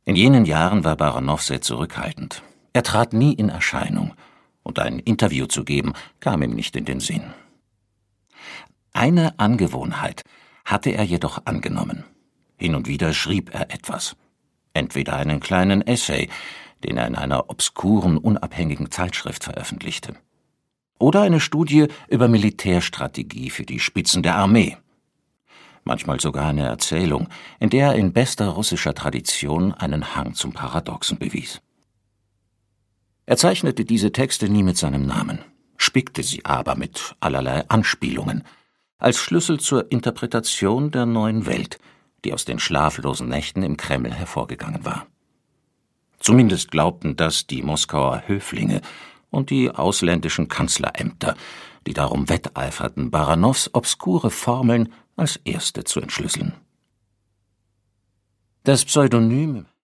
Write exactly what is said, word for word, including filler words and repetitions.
In jenen Jahren war Baranow sehr zurückhaltend. Er trat nie in Erscheinung, und ein Interview zu geben, kam ihm nicht in den Sinn. Eine Angewohnheit hatte er jedoch angenommen. Hin und wieder schrieb er etwas. Entweder einen kleinen Essay, den er in einer obskuren, unabhängigen Zeitschrift veröffentlichte. Oder eine Studie über Militärstrategie für die Spitzen der Armee. Manchmal sogar eine Erzählung, in der er in bester russischer Tradition einen Hang zum Paradoxen bewies. Er zeichnete diese Texte nie mit seinem Namen, spickte sie aber mit allerlei Anspielungen, als Schlüssel zur Interpretation der neuen Welt, die aus den schlaflosen Nächten im Kreml hervorgegangen war. Zumindest glaubten das die Moskauer Höflinge und die ausländischen Kanzlerämter, die darum wetteiferten, Baranows obskure Formeln als erste zu entschlüsseln. Das Pseudonym